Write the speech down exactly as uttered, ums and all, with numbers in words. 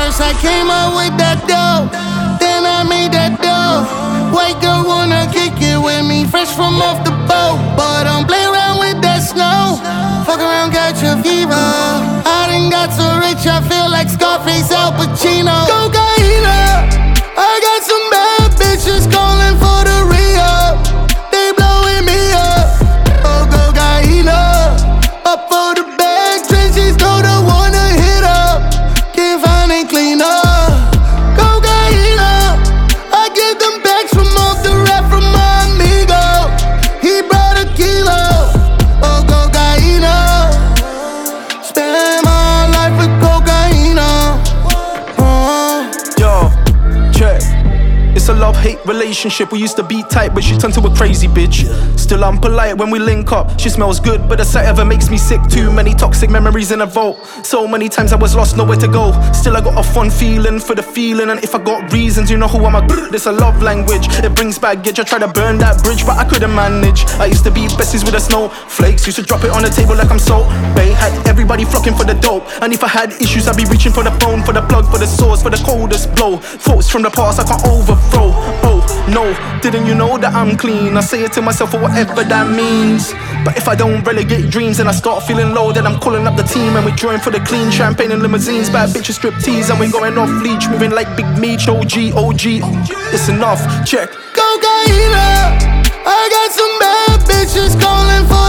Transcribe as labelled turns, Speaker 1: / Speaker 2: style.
Speaker 1: First I came up with that dough, then I made that dough. White girl wanna kick it with me, fresh from off the boat. But don't play around with that snow, fuck around, catch a fever. I done got so rich, I feel like Scarface, Al Pacino. Cocaine, I got some bad bitches calling for the re-up. They blowing me up, oh cocaine, up for the bag, trenches go the one to hit up. Can't find it clean up, cocaine, I get them bags from off the rap from my amigo. He brought a kilo, oh cocaine, spend my life with cocaine, uh.
Speaker 2: Yo, check. It's a love-hate relationship. We used to be tight, but she turned to a crazy bitch. Still I'm polite when we link up. She smells good, but the sight of her makes me sick. Too many toxic memories in a vault. So many times I was lost, nowhere to go. Still I got a fun feeling for the feeling. And if I got reasons, you know who I'm a. This a love language, it brings baggage. I tried to burn that bridge, but I couldn't manage. I used to be besties with the snowflakes. Used to drop it on the table like I'm so Bay. Had everybody flocking for the dope. And if I had issues, I'd be reaching for the phone, for the plug, for the source, for the coldest blow. Thoughts from the past I can't overthrow. Oh, no, didn't you know that I'm clean? I say it to myself for whatever that means. But if I don't relegate dreams and I start feeling low, then I'm calling up the team and we're drawing for the clean. Champagne and limousines, bad bitches, strip tease, and we're going off leech, moving like Big Meech. O G, O G, it's enough, check.
Speaker 1: Cocaine, I got some bad bitches calling for